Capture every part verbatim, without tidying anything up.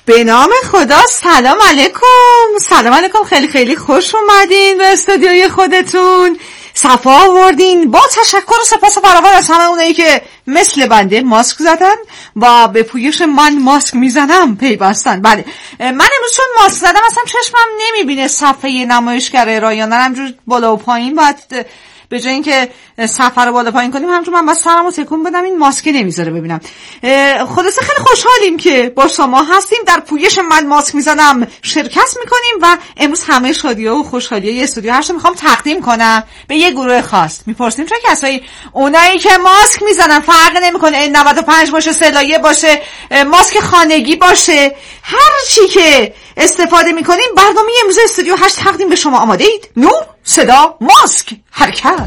به نام خدا. سلام علیکم. سلام علیکم. خیلی خیلی خوش اومدین به استودیوی خودتون. صفا آوردین. با تشکر و سپاس فراوان از همه اونایی که مثل بنده ماسک زدن و به پویش من ماسک میزنم پیوستن. بله، من امروز چون ماسک زدم اصلا چشمم نمیبینه صفحه نمایشگر رایانه، همجور بالا و پایین باید به جای اینکه صفحه رو بالا پایین کنیم همونجور من باید سرمو تکون بدم، این ماسک نمیذاره ببینم. خلاصه خیلی خوشحالیم که با شما هستیم، در پویش من ماسک میزنم شرکت میکنیم و امروز همه شادی‌ها و خوشحالی‌های استودیو هرچه میخوام تقدیم کنم به یه گروه خاص. میپرسیم چه کسایی؟ اونایی که ماسک میزنن، فرق نمیکنه این نود و پنج باشه، سلایه باشه، ماسک خانگی باشه، هر چی که استفاده میکنیم. برنامه امروز استودیو هشت تقدیم به شما. آماده اید؟ نور، صدا، ماسک، حرکت.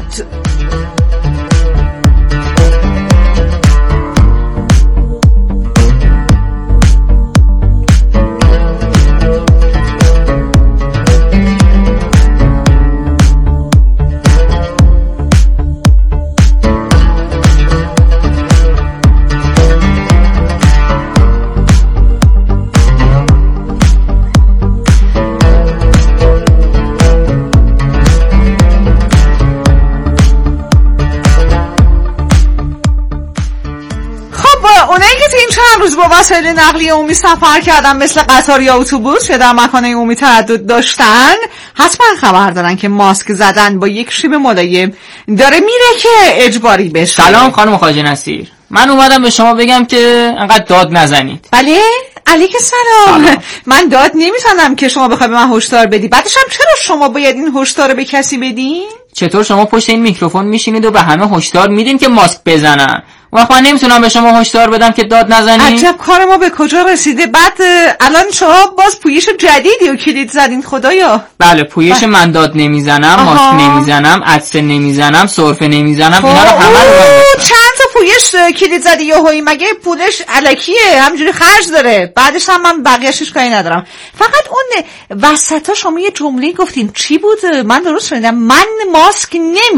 روز با وسایل نقلیه عمومی سفر کردن، مثل قطار یا اتوبوس یا در مکان‌های عمومی تردد داشتن، حتما خبر دارن که ماسک زدن با یک شیب ملایم داره میره که اجباری بشه. سلام خانم خواجه نصیر، من اومدم به شما بگم که انقدر داد نزنید. بله، علیک سلام. سلام. من داد نمیزنم که شما بخوای به من هشدار بدی. بعدش هم چرا شما باید این هشدار رو به کسی بدین؟ چطور شما پشت این میکروفون میشینید و به همه هشدار میدین که ماسک بزنن؟ وقت من نمیتونم به شما هشدار بدم که داد نزنید؟ عجب کار ما به کجا رسیده. بعد الان شما باز پویش جدیدی و کلید زدین خدایا. بله، پویش من داد نمیزنم، ماسک نمیزنم، عطسه نمیزنم، سرفه نمیزنم، اینا رو همه رو چند تا پویش کلید زدی یهویی؟ مگه پولش الکیه؟ همجوری خرج داره. بعدش هم من بقیه‌اش کاری ندارم. فقط اون وسطا شما یه جمله گفتین، چی بود؟ من درست شنیدم؟ من ماسک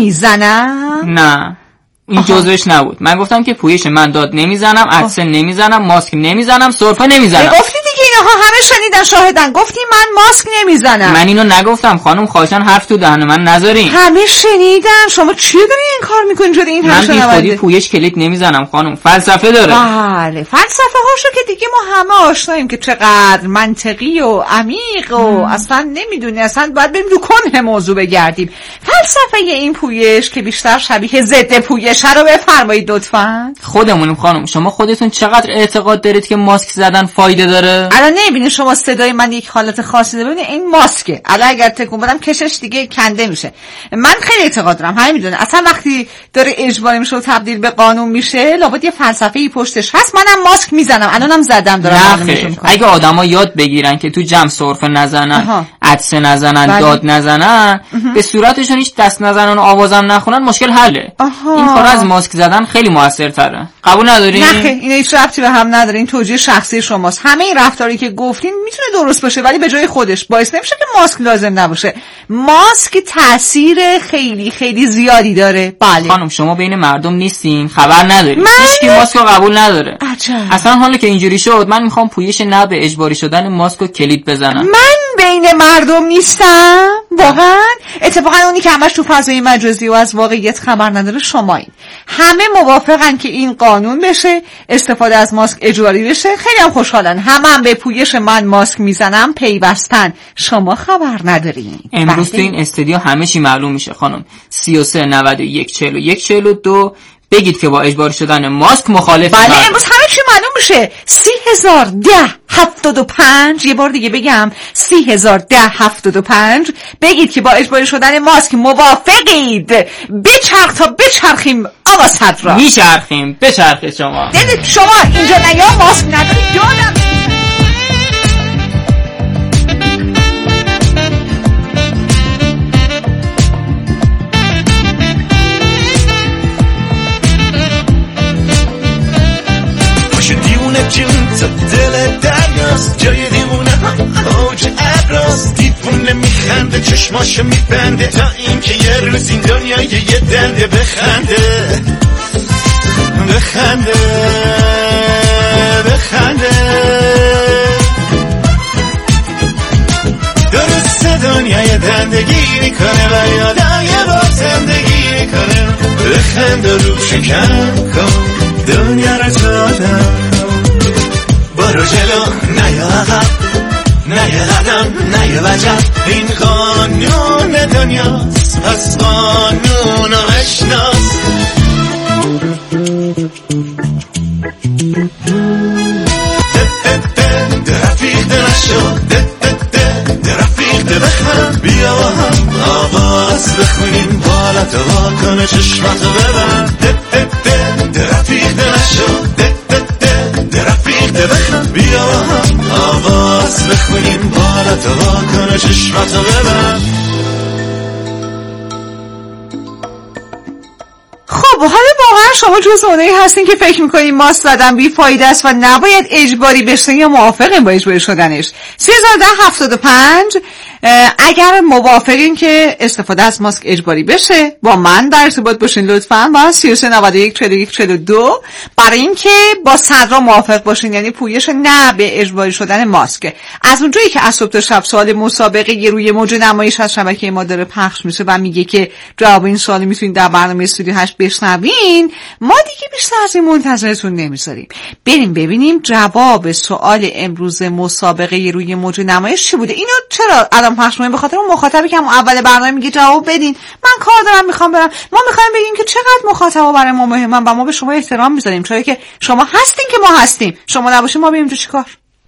نمیزنم. نه، این جزوش نبود. من گفتم که پویش من داد نمیزنم، عطسه نمیزنم، ماسک نمیزنم، سرفه نمیزنم. گفتی دیگه، اینها همه شنیدن، شاهدن. گفتی من ماسک نمیزنم. من اینو نگفتم خانم، خواهشاً حرف تو دهن من نذارین. همه شنیدن. شما چی داری این کار میکنین جوری این حرف شنونده؟ من بی خودی پویش کلید نمیزنم خانم، فلسفه داره. بله، فلسفه هاشو که دیگه ما همه آشناییم که چقدر منطقی و عمیق و اصلا نمیدونی، اصلا باید بریم رو کنه موضوع بگردیم. فلسفه این پویش که بیشتر شبیه ضد پویش رو بفرمایید لطفاً. خودمونیم خانم. شما خودتون چقدر اعتقاد دارید که ماسک زدن فایده داره؟ الان نمیبینید شما صدای من یک حالت خاصی داره؟ ببینید این ماسکه، الان اگر تکون بدم کشش دیگه کنده میشه. من خیلی اعتقاد دارم، همین میدونه اصلا وقتی داره اجباری میشه و تبدیل به قانون میشه، لابد یه فلسفه‌ای پشتش هست. منم ماسک میزنم، الانم زدم دارم میکنم. اگه آدما یاد بگیرن که تو جمع سرفه نزنن، عطسه نزنن، بله. داد نزنن، اها. به صورتشون هیچ دست نزنن و آوازم نخونن، مشکل حله. آها. این کار از ماسک زدن خیلی موثرتره. قبول ندارین؟ نه، این هیچ ربطی به هم نداره. این توجیه شخصی شماست. همه این رفتاری که گفتین میتونه درست باشه، ولی به جای خودش باعث نمیشه که ماسک لازم نباشه. ماسک تاثیر خیلی خیلی زیادی داره. بله خانم، شما بین مردم نیستین، خبر ندارین. هیچکی ماسک رو قبول نداره. عجب. اصلا حالا که اینجوری شد، من میخوام پویش نه به اجباری شدن ماسک رو کلید بزنم. من بین مردم نیستم واقعا. اتفاقا اونی که همش تو فضای مجازی و از واقعیت خبر نداره شمایین. همه موافقن که این قانون بشه، استفاده از ماسک اجباری بشه. خیلی هم خوشحالن. همه هم به پویش من ماسک میزنم پیوستن. شما خبر ندارین. امروز تو این استودیو همه چی معلوم میشه خانم. سی و سه نود و یک چهل و یک چهل و دو بگید که با اجباری شدن ماسک مخالف. بله، امروز همه چی معلوم میشه. سی هزار ده هفتاد و پنج. یه بار دیگه بگم، سی هزار ده هفتاد و پنج. بگید که با اجباری شدن ماسک موافقید. بچرخ تا بچرخیم آقا صدرا. میچرخیم، بچرخید شما. دیدید شما اینجا نیا ماسک ندارید. یادم دل دریاست، جای دیوونه ها اوج ابراست، دیوونه میخنده چشماشو میبنده تا اینکه یه روز این دنیا یه دنده بخنده بخنده بخنده زندگی میکنه و یادای با زندگی میکنه. بخند و رو شکن کن دنیا رو جادم، برو جلو نیا عقب، نیا قدم نیا وجب، این قانون دنیاست پس قانون رو بشناس. رفیق نشو رفیق بخند، بیا با هم آواز بخونیم، بالا تو واکنه چشماتو ببند. رفیق نشو رفیق بخند، بیا با هم آواز بخونیم، بالا تو واکنه چشماتو ببند. خب حالا واقعا شما جز اونایی هستین که فکر میکنین ماست زدن بی فایده است و نباید اجباری بشین یا موافقین با اجباری شدنش؟ سه هزار و ده هفتاد و پنج اگر موافقین که استفاده از ماسک اجباری بشه با من در ارتباط باشین لطفاً با سی و سه نود و یک چهل و یک چهل و دو برای اینکه با صدرا موافق باشین، یعنی پویش نه به اجباری شدن ماسک. از اونجایی که از صبح تا شب سوال مسابقه یه روی موج نمایش از شبکه ما داره پخش میشه و میگه که جواب این سوال میتونید در برنامه استودیو هشت بشنوین، ما دیگه بیشتر از این منتظرتون نمیذاریم. بریم ببینیم جواب سوال امروز مسابقه یه روی موج نمایش چی بوده. اینو چرا الان پخش می‌کنیم؟ به خاطر اون مخاطبی که هم اول برنامه میگه جواب بدین، من کار دارم میخوام برم. ما میخوایم بگیم که چقدر مخاطبا برای ما مهمن و ما به شما احترام میذاریم، چون که شما هستین که ما هستیم، شما نباشین ما بریم تو چیکار.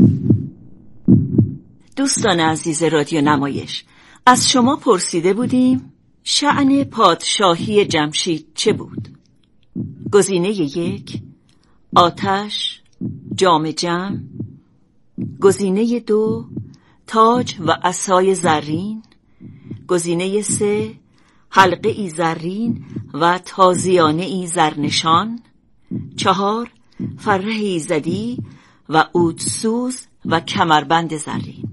دوستان عزیز رادیو نمایش، از شما پرسیده بودیم شأن پادشاهی جمشید چه بود؟ گزینه یک آتش، جام جم. گزینه دو تاج و عصای زرین. گزینه سه حلقه ای زرین و تازیانه ای زرنشان. چهار فره ایزدی و عودسوز و کمربند زرین.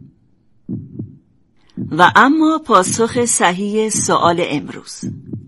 و اما پاسخ صحیح سوال امروز،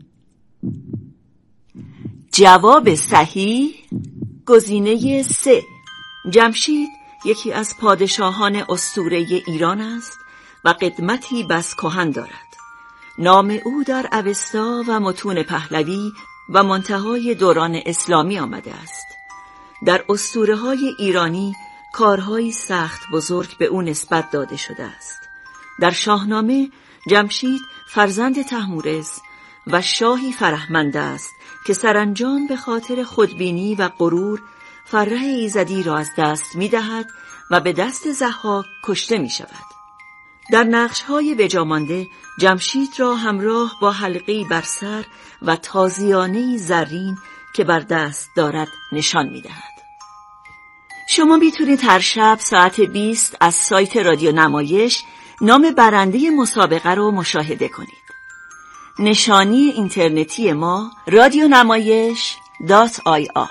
جواب صحیح گزینه سه. جمشید یکی از پادشاهان اسطوره ایران است و قدمتی بس کهن دارد. نام او در اوستا و متون پهلوی و منتهای دوران اسلامی آمده است. در اسطوره‌های ایرانی کارهایی سخت بزرگ به او نسبت داده شده است. در شاهنامه جمشید فرزند تحمورز و شاهی فرهمند است که سرانجام به خاطر خودبینی و غرور فره ایزدی را از دست می دهد و به دست ضحاک کشته می شود. در نقش‌های بجامانده جمشید را همراه با حلقه‌ای بر سر و تازیانه‌ای زرین که بر دست دارد نشان می دهد. شما میتونید هر شب ساعت بیست از سایت رادیو نمایش نام برنده مسابقه رو مشاهده کنید. نشانی اینترنتی ما رادیو نمایش دات آی آر.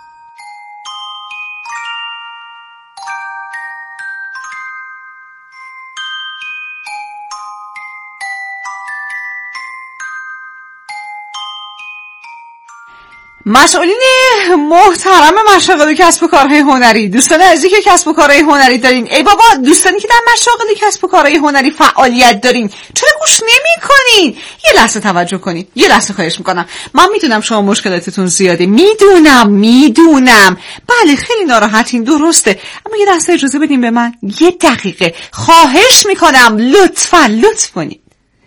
مسئولین محترم مشاغل کسب و کارهای هنری، دوستان عزیزی که کسب و کارهای هنری دارین، ای بابا دوستانی که در مشاغل کسب و کارهای هنری فعالیت دارین، چرا گوش نمی کنین؟ یه لحظه توجه کنین، یه لحظه خواهش میکنم. من میدونم شما مشکلاتتون زیاده، میدونم میدونم بله خیلی ناراحتین، درسته، اما یه لحظه اجازه بدین به من، یه دقیقه خواهش میکنم، لطفا لطف کنین.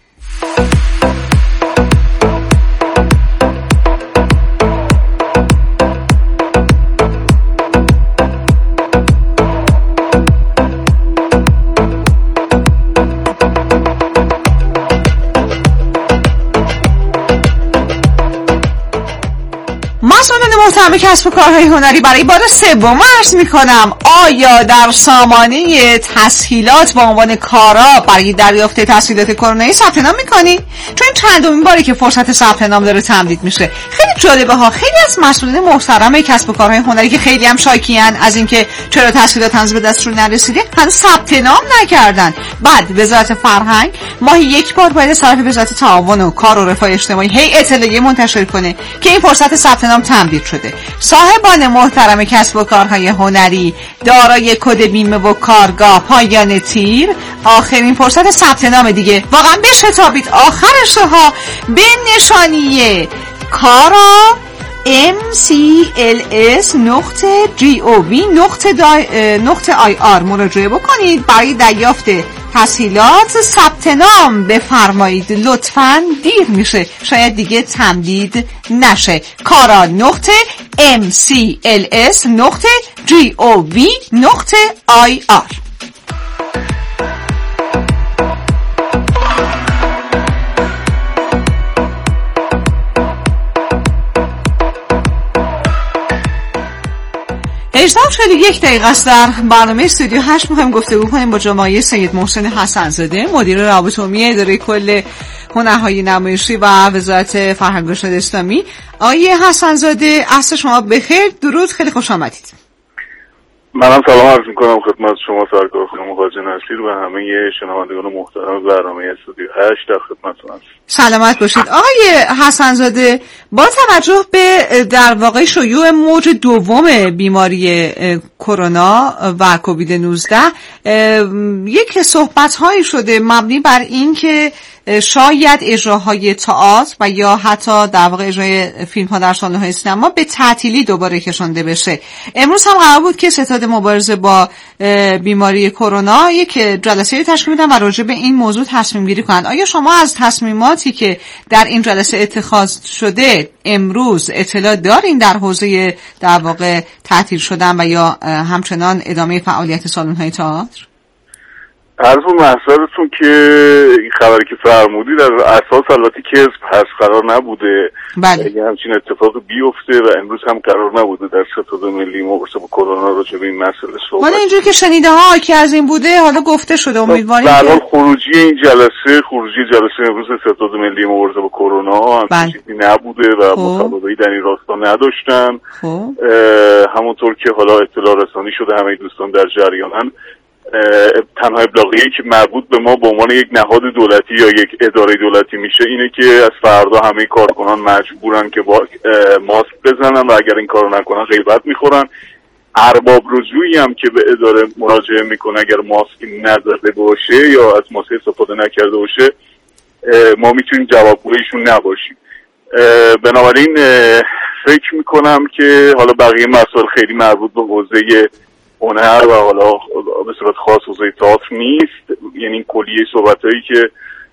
مسئولان محترم کسب و کارهای هنری، برای بار سوم عرض میکنم آیا در سامانه تسهیلات با عنوان کارا برای دریافت تسهیلات کرونایی ثبت نام میکنی؟ چون این چندمین باری که فرصت ثبت نام داره تمدید میشه. خیلی جالبه ها، خیلی از مسئولین محترم کسب و کارهای هنری که خیلی هم شاکیان از اینکه چرا تسهیلات هنوز به دستشون نرسیده، هنوز ثبت نام نکردن. بعد وزارت فرهنگ ماهی یک بار باید از طرف وزارت تعاون و کار و رفاه اجتماعی هی اطلاعیه منتشر کنه که این فرصت ثبت نام تمدید شده. باشه. صاحبان محترم کسب و کارهای هنری دارای کد بیمه و کارگاه پایان تیر، آخرین فرصت ثبت نام دیگه، واقعا بشتابید آخرش ها به نشانی کارا ام سی ال اس نقطه جی او وی نقطه آی آر مراجعه بکنید برای دریافت تسهیلات. ثبت نام بفرمایید لطفاً، دیر میشه، شاید دیگه تمدید نشه. کارا نقطه ام سی ال اس نقطه جی او وی نقطه آی آر. هجده و چهل و یک دقیقه است. در برنامه استودیو هشت میخوایم گفتگو کنیم با جناب سید محسن حسن‌زاده، مدیر روابط عمومی اداره کل هنرهای نمایشی و وزارت فرهنگ و ارشاد اسلامی. آقای حسن‌زاده عصر شما بخیر، درود، خیلی خوش آمدید. منم سلام عرض میکنم خدمت شما سرکار خانم خواجه نصیر و همه شنوندگان محترم برنامه استودیو هشت در خدمتتون هستم. سلامت باشید. آقای حسن‌زاده، با توجه به در واقع شیوع موج دوم بیماری کرونا و کووید نوزده یک صحبت‌هایی شده مبنی بر این که شاید اجراهای تئاتر و یا حتی در واقع اجرای فیلم‌ها در سالن‌های سینما به تعطیلی دوباره کشانده بشه. امروز هم قرار بود که ستاد مبارزه با بیماری کرونا یک جلسه تشکیل بدن و راجع به این موضوع تصمیم گیری کنند. آیا شما از تصمیماتی که در این جلسه اتخاذ شده امروز اطلاع دارین در حوزه در واقع تعطیل شدن و یا همچنان ادامه فعالیت سالن‌های تئاتر؟ عرض و محضرتون که این خبری که فرمودید در اساس البته کذب هست، قرار نبوده بله. اگه همچین اتفاق بیفته و امروز هم قرار نبوده در ستاد ملی مبارزه با کرونا راجع به این مسئله صحبت. ولی اینجوری که شنیده ها که از این بوده حالا گفته شده، امیدواریم در حال که خروجی این جلسه خروجی جلسه امروز ستاد ملی مبارزه با کرونا هم بله. چیزی نبوده و مصوبه‌ای در این راستا نداشتن. خب. همونطور که حالا اطلاع رسانی شده همه دوستان در جریانن، تنها ابلاغیه‌ای که مربوط به ما به عنوان یک نهاد دولتی یا یک اداره دولتی میشه اینه که از فردا همه کارکنان مجبورن که با ماسک بزنن و اگر این کارو نکنن غیبت میخورن. ارباب رجوعی هم که به اداره مراجعه میکنه اگر ماسک نزده باشه یا از ماسک استفاده نکرده باشه ما میتونیم جوابگویشون نباشیم. بنابراین فکر میکنم که حالا بقیه مسائل خیلی مربوط به حوزه هنر و حالا به صورت خاص حوزه تئاتر نیست، یعنی کلیه صحبتایی که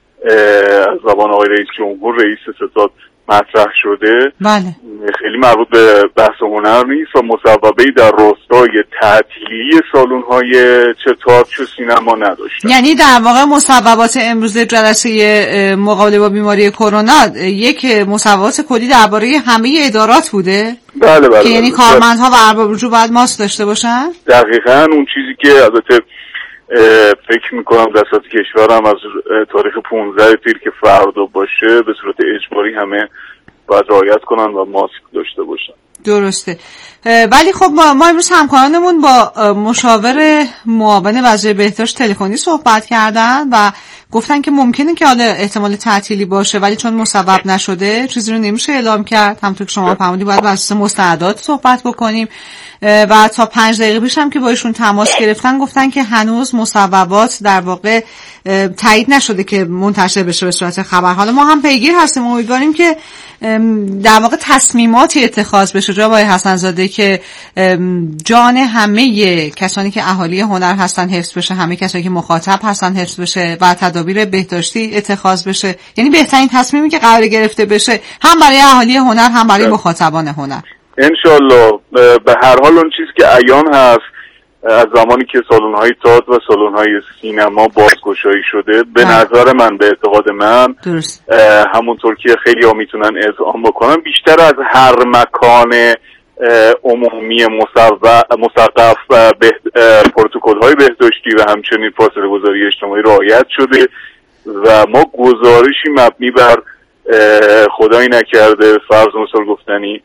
از زبان آقای رئیس جمهور رئیس ستاد مطرح شده بله. خیلی مربوط به بحث هنر نیست و مصوبه‌ای در راستای تعطیلی سالن‌های چه تئاتر چه سینما نداشتن. یعنی در واقع مصوبات امروز جلسه مقابله با بیماری کرونا یک مصوبات کلی درباره همه ادارات بوده؟ بله بله. که یعنی کارمندها و ارباب رجوع باید ماسک داشته باشن؟ دقیقاً اون چیزی که البته فکر میکنم در سطح کشور هم از تاریخ پانزده تیر که فردا باشه به صورت اجباری همه باید رعایت کنن و ماسک داشته باشن. درسته. ولی خب ما امروز همکارانمون با مشاور معاون وزیر بهداشت تلفنی صحبت کردن و گفتن که ممکنه که حالا احتمال تعطیلی باشه ولی چون مصوب نشده چیزی رو نمیشه اعلام کرد. همونطور که شما فرمودید باید بر اساس مستندات صحبت بکنیم و تا پنج دقیقه پیش هم که با ایشون تماس گرفتن گفتن که هنوز مصوبات در واقع تایید نشده که منتشر بشه به صورت خبر. حالا ما هم پیگیر هستیم، امیدواریم که در واقع تصمیماتی اتخاذ بشه جناب آقای حسن‌زاده که جان همه کسانی که اهالی هنر هستن حفظ بشه، همه کسانی که مخاطب هستن حفظ بشه و تدابیر بهداشتی اتخاذ بشه. یعنی بهترین تصمیمی که قرار گرفته بشه هم برای اهالی هنر هم برای مخاطبان هنر. انشالله. به هر حال اون چیزی که عیان هست از زمانی که سالن‌های تئاتر و سالن‌های سینما بازگشایی شده به ها. نظر من به اعتقاد من درست. همونطور که خیلی ها میتونن اذعان بکنن بیشتر از هر مکان عمومی مسقف پروتکل‌های بهداشتی و همچنین فاصله گذاری اجتماعی رعایت شده و ما گزارشی مبنی بر خدایی نکرده فرض مثال گفتنی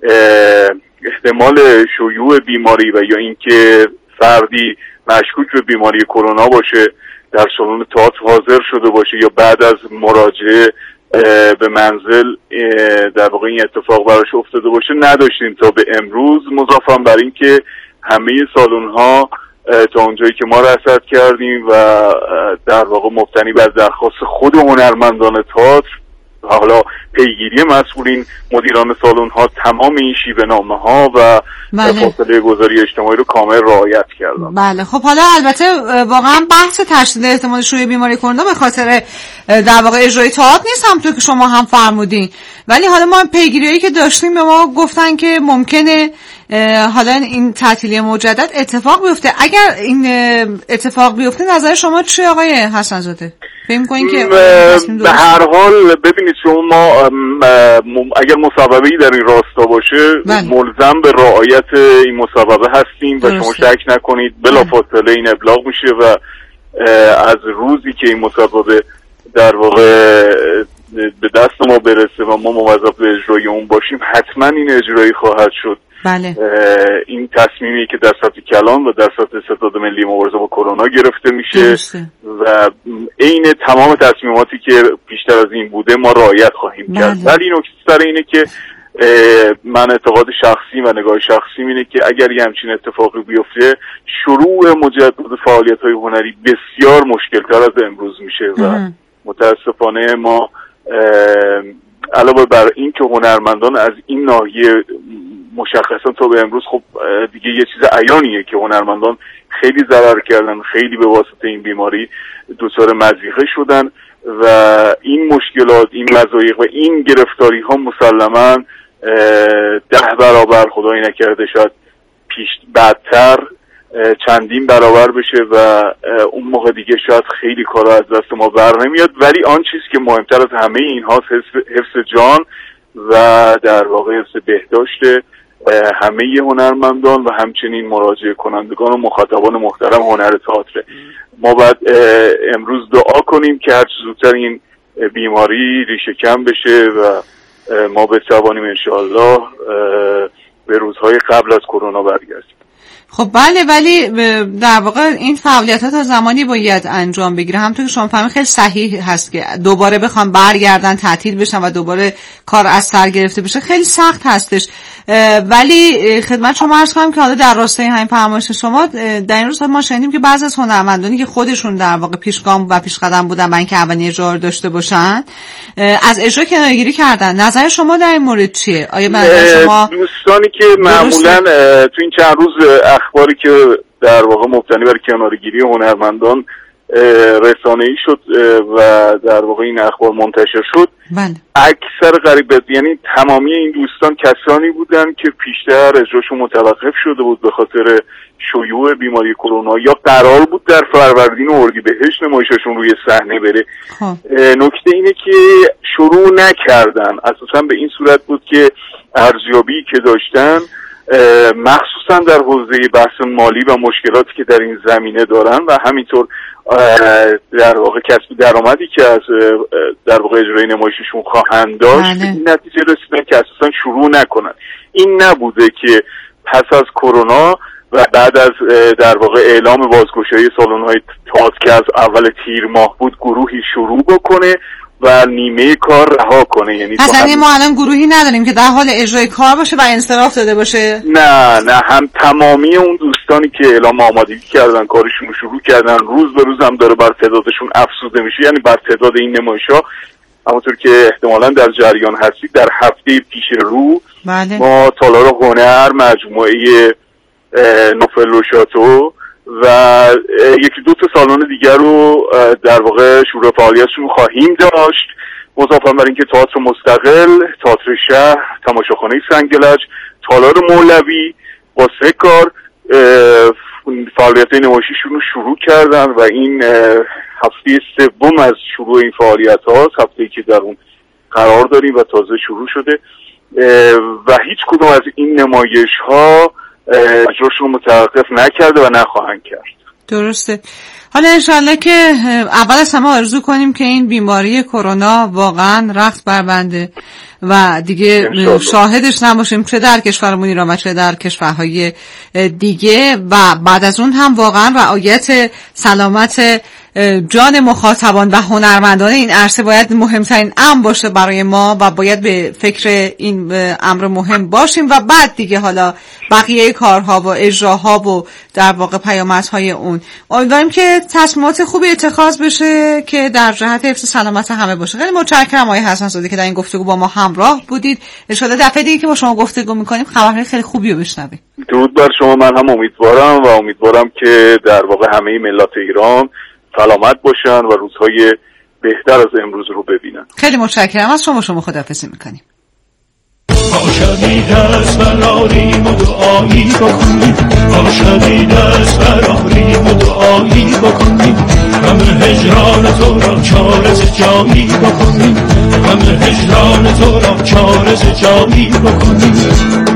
احتمال شیوع بیماری و یا اینکه فردی مشکوک به بیماری کرونا باشه در سالن تئاتر حاضر شده باشه یا بعد از مراجعه به منزل در واقع این اتفاق براش افتاده باشه نداشتیم تا به امروز، مضافاً بر این که همه سالن‌ها تا اونجایی که ما رصد کردیم و در واقع مبتنی بر درخواست خود هنرمندان تئاتر، حالا پیگیری مسئولین مدیران سالن‌ها، تمام این شیوه نامه‌ها و فاصله گذاری اجتماعی رو کامل رعایت کردن. بله خب حالا البته واقعا بحث تشدید احتمال شیوع بیماری کرونا به خاطر در واقع اجرای تئاتر نیست، همونطور که شما هم فرمودین، ولی حالا ما پیگیریایی که داشتیم به ما گفتن که ممکنه حالا این تعطیلی مجدد اتفاق بیفته. اگر این اتفاق بیفته نظر شما چیه آقای حسن زاده؟ فکر می‌کنین که به هر حال ببینید شما اگر مصوبه‌ای در این راستا باشه بله. ملزم به رعایت این مصوبه هستیم و شما شک نکنید بلافاصله این ابلاغ میشه و از روزی که این مصوبه در واقع به دست ما برسه و ما موظف به اجرای اون باشیم حتما این اجرایی خواهد شد. بله. این تصمیمی که در سطح کلان و در سطح ستاد ملی مبارزه با کرونا گرفته میشه درسته. و عین تمام تصمیماتی که بیشتر از این بوده ما رعایت خواهیم بله. کرد. ولی نکته سر اینه که من اعتقاد شخصی و نگاه شخصی اینه که اگر یه همچین اتفاقی بیفته شروع مجدد فعالیت‌های هنری بسیار مشکل‌تر از امروز میشه و اه. متاسفانه ما علاوه بر این که هنرمندان از این ناحیه مشخصا تا به امروز خب دیگه یه چیز عیانیه که هنرمندان خیلی ضرر کردن، خیلی به واسطه این بیماری دچار مضیقه شدن و این مشکلات، این مضایق و این گرفتاری ها مسلماً ده برابر خدای نکرده شاید پیش بعدتر چندین برابر بشه و اون موقع دیگه شاید خیلی کارا از دست ما بر نمیاد. ولی آن چیز که مهمتر از همه اینها حفظ جان و در واقع حفظ بهداشت همه هنرمندان و همچنین مراجعه کنندگان و مخاطبان محترم هنر تئاتر. ما باید امروز دعا کنیم که هر چه زودتر این بیماری ریشه کم بشه و ما بتوانیم انشاءالله به روزهای قبل از کرونا برگردیم. خب بله، ولی در واقع این فعالیت ها تا زمانی باید انجام بگیره، همونطور که شما فهمید خیلی صحیح هست که دوباره بخوام برگردن تعطیل بشن و دوباره کار از سر گرفته بشه خیلی سخت هستش. ولی خدمت شما عرض کنم که حالا در راستای همین فرمایش شما در این روزها ما شنیدیم که بعضی از هنرمندانی که خودشون در واقع پیشگام و پیشقدم بودن برای اینکه اولین اجرا داشته باشن از اجرا کناره‌گیری کردن. نظر شما در این مورد چیه؟ آیا نظر شما دوستانی که معمولا تو این چند روز اخباری که در واقع مبتنی بر کناره‌گیری هنرمندان رسانه‌ای شد و در واقع این اخبار منتشر شد بله. اکثر قریب یعنی تمامی این دوستان کسانی بودن که پیشتر اجراشون متوقف شده بود به خاطر شیوع بیماری کرونا یا قرار بود در فروردین و اردیبهشت نمایششون روی صحنه بره. نکته اینه که شروع نکردن، اساسا به این صورت بود که ارزیابی که داشتن مخصوصا در حوزه بحث مالی و مشکلاتی که در این زمینه دارن و همینطور در واقع کسب درآمدی که از در واقع اجرای نمایششون خواهند داشت این نتیجه رسیدن که اساسا شروع نکنن. این نبوده که پس از کرونا و بعد از در واقع اعلام بازگشایی سالن‌های تئاتر که از اول تیر ماه بود گروهی شروع بکنه و نیمه کار رها کنه. یعنی اصلا ما الان گروهی نداریم که در حال اجرای کار باشه و انصراف داده باشه. نه نه هم تمامی اون دوستانی که اعلام آمادگی کردن کارشون رو شروع کردن روز به روز هم داره بر تعدادشون افزوده میشه، یعنی بر تعداد این نمایش‌ها همونطور که احتمالاً در جریان هستید در هفته پیش رو بله. ما تالار هنر مجموعه نوفل و شاتو و یکی دو تا سالن دیگر رو در واقع شروع فعالیتشون خواهیم داشت، مضافاً بر اینکه تئاتر مستقل، تئاتر شهر، تماشاخانه سنگلج، تالار مولوی با سه کار فعالیت نمایشیشون رو شروع کردن و این هفته سوم از شروع این فعالیت هاست، هفته‌ای که در اون قرار داریم و تازه شروع شده و هیچ کدوم از این نمایش ها اجراشون متوقف نکرده و نخواهند کرد. درسته. حالا انشالله که اول از همه آرزو کنیم که این بیماری کرونا واقعا رخت بربنده و دیگه شاهدش نباشیم چه در کشورمون ایران و چه در کشورهای دیگه و بعد از اون هم واقعا رعایت سلامت جان مخاطبان و هنرمندان این عرصه باید مهمترین امر باشه برای ما و باید به فکر این امر مهم باشیم و بعد دیگه حالا بقیه کارها و اجراها و در واقع پیامدهای اون. امیدواریم که تصمیمات خوبی اتخاذ بشه که در جهت حفظ سلامت همه باشه. خیلی متشکرم آقای حسن زاده که در این گفتگو با ما همراه بودید. ان شاءالله دفعه دیگه که با شما گفتگو می‌کنیم خبرهای خیلی خوبی رو بشنویم. درود بر شما. من هم امیدوارم و امیدوارم که در واقع همه ملت ایران سلامت باشن و روزهای بهتر از امروز رو ببینن. خیلی متشکرم از شما. شما خداحافظی میکنیم. باشدی دست براریم و دعایی بکنیم، باشدی دست براریم و دعایی بکنیم، غم هجران تو را چارز جایی بکنیم، غم هجران تو را چارز جایی بکنیم.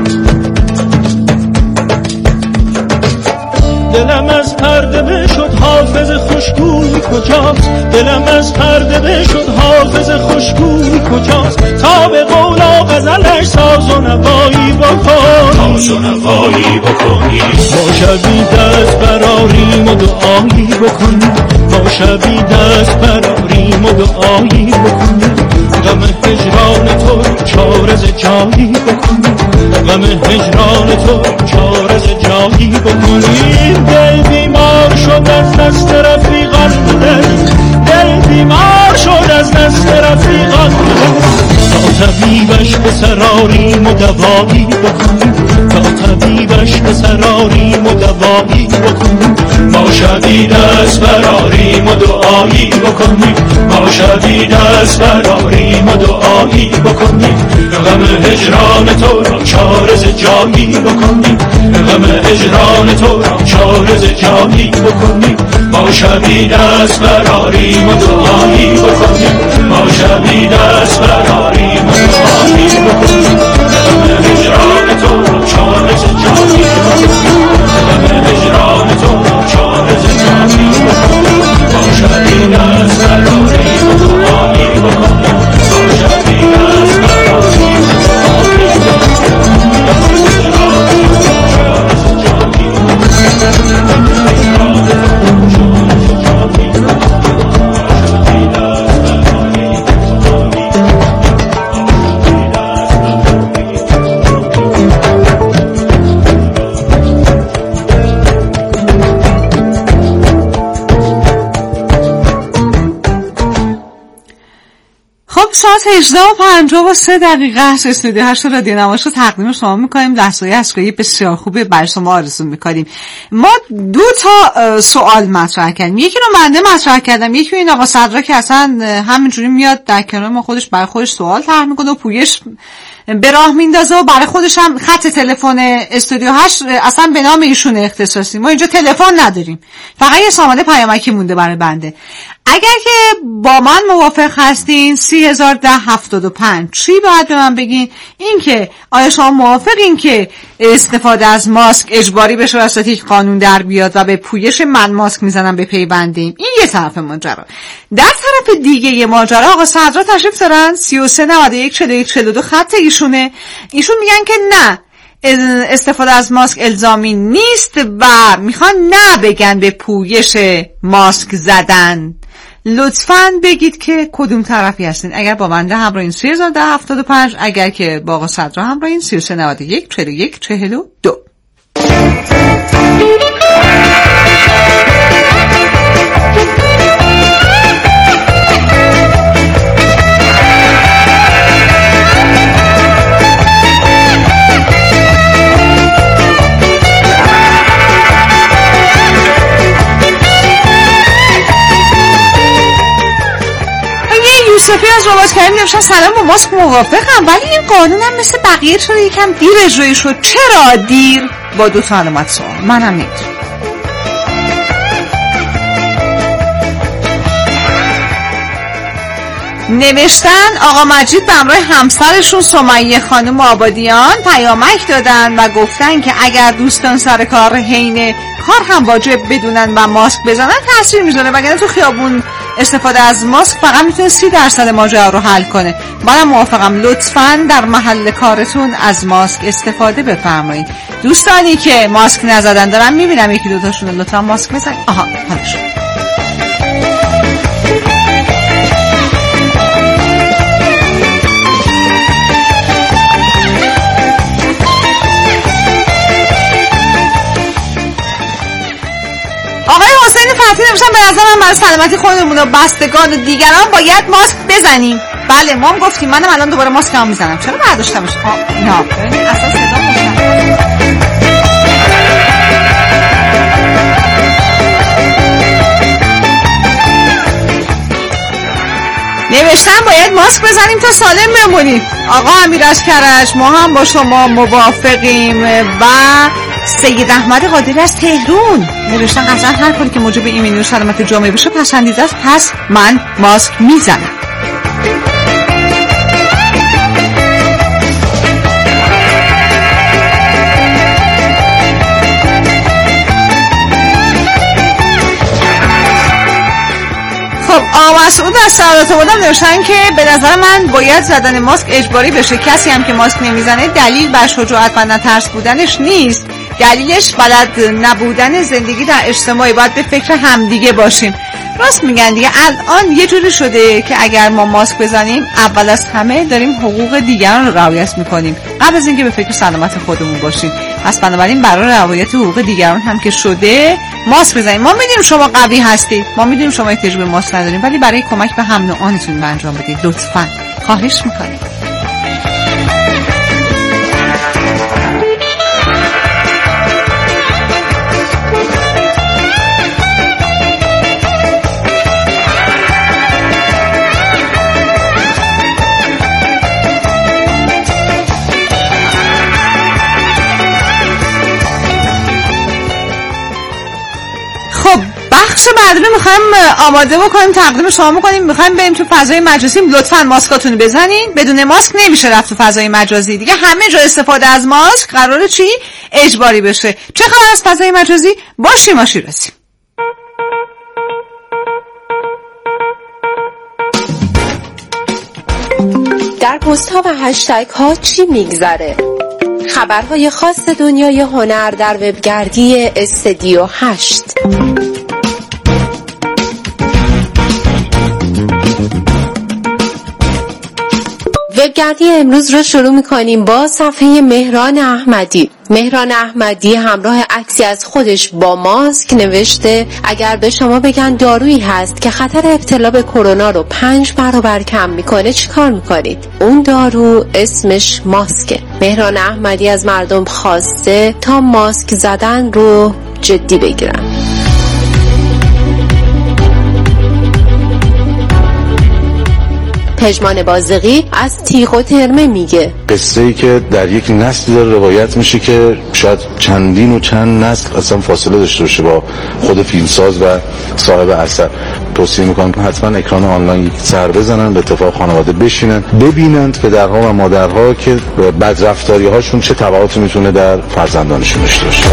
دلم از پرده شد حافظ خوشگوی کجاست، دلم از پرده شد حافظ خوشگوی کجاست، تا به قول و غزلش ساز و نوایی بکن، ساز و نوایی بکنی. ما شبی دست براریم و دعایی بکنیم، ما شبی دست براریم و دعایی بکنیم، غم هجران تو چارز جایی بکنیم، غم هجران تو چارز جایی بکنیم. دل بیمار شد از دست رفیقان، دل بیمار شد از دست رفیقان، تا طبیبش به سراریم و دوایی بکنیم، تا طبیبش به سراریم و دوایی بکنیم. ما شبی دست براریم و دعایی بکنیم، ما شبی دست براریم و دعایی بکنیم، غم هجران تو را چارز جایی بکنیم، غم هجران تو را چارز جایی بکنیم. ما شبی دست براریم و دعایی بکنیم، ما شبی دست براریم و دعایی بکنیم، غم هجران تو را چارز جایی بکنیم، غم هجران تو را چارز جایی بکنیم. ما شبی دست براریم و دعایی بکنیم، ما شبی دست براریم و دعایی بکنیم، غم هجران تو را چارز جایی ساعت هجده و پنجاه و سه دقیقه است. استودیو هشت رادیو نمایش رو تقدیم شما میکنیم. لحظه‌های اشکایی بسیار خوبی برای شما آرزو میکنیم. ما دو تا سوال مطرح کردیم، یکی رو منده مطرح کردم، یکی این آقا صدرا که اصلا همینجوری میاد در کنار ما خودش برای خودش سوال طرح میکنه و پویش به راه میندازه و برای خودش هم خط تلفن استودیو هشت اصلا به نام ایشون اختصاصی. ما اینجا تلفن نداریم، فقط یه سامانه پیامکی مونده برای بنده. اگر که با من موافق هستین سی هزار ده هفتاد و پنج چی باید به من بگین؟ این که آیا شما موافقین که استفاده از ماسک اجباری بشه واسه یک قانون در بیاد و به پویش من ماسک میزنم به پی بندیم؟ این یه طرف ماجرا. در طرف دیگه یه ماجرا آقا صدرا تشریف دارن سی و سه نود و یک چهل و یک چهل و دو خط ایشونه. ایشون میگن که نه استفاده از ماسک الزامی نیست و میخوان نه بگن به پویش ماسک زدن. لطفاً بگید که کدوم طرفی هستین. اگر با بنده همراهین سی هزار ده هفتاد و پنج، اگر که با آقا صدرا همراهین سی و سه نود و یک چهل و یک چهل و دو. یوسفی از رباط کریم نوشتن سلام با ماسک موافقم، ولی این قانون هم مثل بقیه چرا یکم دیر اجرایی شد؟ چرا دیر؟ با دو تا علامت سوال. منم نمیدونم. نوشتن آقا مجید به همراه همسرشون سمیه خانم آبادیان پیامک دادن و گفتن که اگر دوستان سر کار حین کار هم واجب بدونن و ماسک بزنن تاثیر میذاره، وگرنه تو خیابون استفاده از ماسک فقط میتونه سی درصد ماجرا رو حل کنه. منم موافقم، لطفاً در محل کارتون از ماسک استفاده بفرمایید. دوستانی که ماسک نزدن دارم میبینم یکی دوتاشون لطفاً ماسک بزنید. آها حالش نمیشن به نظر من برای سلامتی خودمون و بستگان و دیگران باید ماسک بزنیم. بله ما هم گفتیم، منم الان دوباره ماسک هم میزنم. چرا برداشتمش؟ نه ببینید اصلا صدا نوشتن باید ماسک بزنیم تا سالم بمونیم. آقا امیر اشکرش ما هم با شما موافقیم. و سید احمد قادری از تهران نوشتن قطعا هر کاری که موجب ایمنی و سلامت جامعه بشه پسندیده است، پس من ماسک میزنم. خب آقا مسعود از سعادت آبادم نوشتن که به نظر من باید زدن ماسک اجباری بشه. کسی هم که ماسک نمیزنه دلیل بر شجاعت و نترس بودنش نیست، دلیلش بلد نبودن زندگی در اجتماعی. باید به فکر همدیگه باشیم. راست میگن دیگه، الان یه جوری شده که اگر ما ماسک بزنیم اول از همه داریم حقوق دیگران رو رعایت میکنیم قبل از اینکه به فکر سلامت خودمون باشیم. پس بنابراین برای رعایت حقوق دیگران هم که شده ماسک بزنیم. ما میدونیم شما قوی هستید، ما میدونیم شما احتیاج به ماسک نداریم، ولی برای کمک به هم نوعانتون انجام بدید لطفاً، خواهش میکنیم. بخش بعدی رو میخوایم آماده بکنیم، تقدیم شما میکنیم. میخوایم بریم تو فضای مجازی. لطفاً ماسکاتون بزنین. بدون ماسک نمیشه رفت تو فضای مجازی دیگه. همه جا استفاده از ماسک قراره چی؟ اجباری بشه. چه خبر از فضای مجازی؟ باشیم ما شیرازی. در پست ها و هشتگ ها چی میگذره؟ خبرهای خاص دنیای هنر در وبگردی استودیو هشت. وبگردی امروز رو شروع می‌کنیم با صفحه مهران احمدی. مهران احمدی همراه عکسی از خودش با ماسک نوشته اگر به شما بگن دارویی هست که خطر ابتلا به کرونا رو پنج برابر کم میکنه چی کار میکنید؟ اون دارو اسمش ماسکه. مهران احمدی از مردم خواسته تا ماسک زدن رو جدی بگیرن. پژمان بازقی از تیغ و ترمه میگه قصه‌ای که در یک نسل داره روایت میشه که شاید چندین و چند نسل اصلا فاصله داشته باشه با خود فیلمساز و صاحب اثر. توصیه میکنم که حتما اکران آنلاین یک سر بزنن، به اتفاق خانواده بشینن ببینند پدرها و مادرها که بدرفتاری هاشون چه تبعاتی میتونه در فرزندانشون داشته باشه.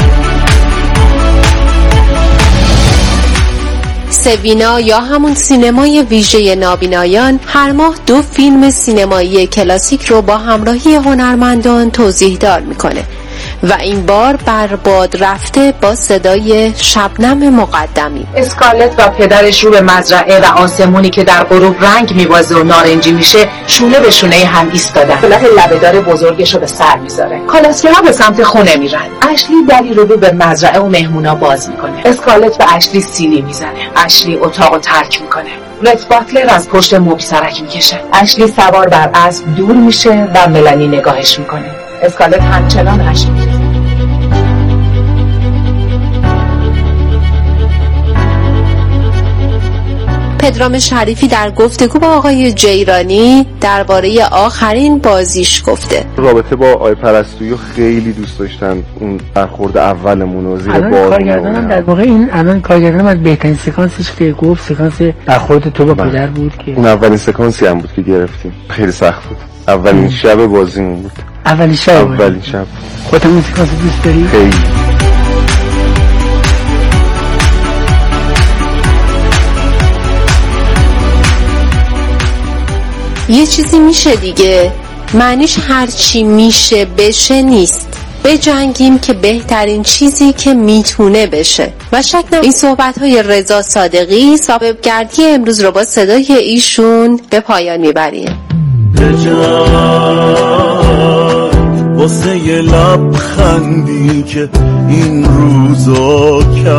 سوینا یا همون سینمای ویژه نابینایان هر ماه دو فیلم سینمایی کلاسیک رو با همراهی هنرمندان توضیح دار میکنه و این بار برباد رفته با صدای شبنم مقدمی. اسکارلت و پدرش رو به مزرعه و آسمونی که در غروب رنگ میوازه و نارنجی میشه شونه به شونه هم ایستادن. کلاه لبه‌دار بزرگش رو به سر میذاره. کالاسکه‌ها به سمت خونه میرن. اشلی دری رو به مزرعه و مهمونا باز میکنه. اسکارلت به اشلی سیلی میزنه. اشلی اتاقو ترک میکنه. رت باتلر از پشت موبی سرک میکشه. اشلی سوار بر اسب دور میشه و ملانی نگاهش میکنه. اسکارلت همچنان اشلی میزنه. پدرام شریفی در گفتگو با آقای جیرانی درباره آخرین بازیش گفته رابطه با آقای پرستویی خیلی دوست داشتم، اون برخورد اولمون و زیر بار. کارگردانم در واقع این الان کارگردانم از بهترین سکانسش که گفت سکانس برخورد تو با پدر بود که اون اولین سکانسی هم بود که گرفتیم. خیلی سخت بود. اولین شب بازیمون بود. اولین شب اولین شب خودت اون سکانس دوست داری؟ خیلی. یه چیزی میشه دیگه، معنیش هر چی میشه بشه نیست. بجنگیم که بهترین چیزی که میتونه بشه. و شک نکنید این صحبت‌های رضا صادقی صاحبگردی امروز رو با صدای ایشون به پایان میبریم. واسه یه لبخندی که این روزا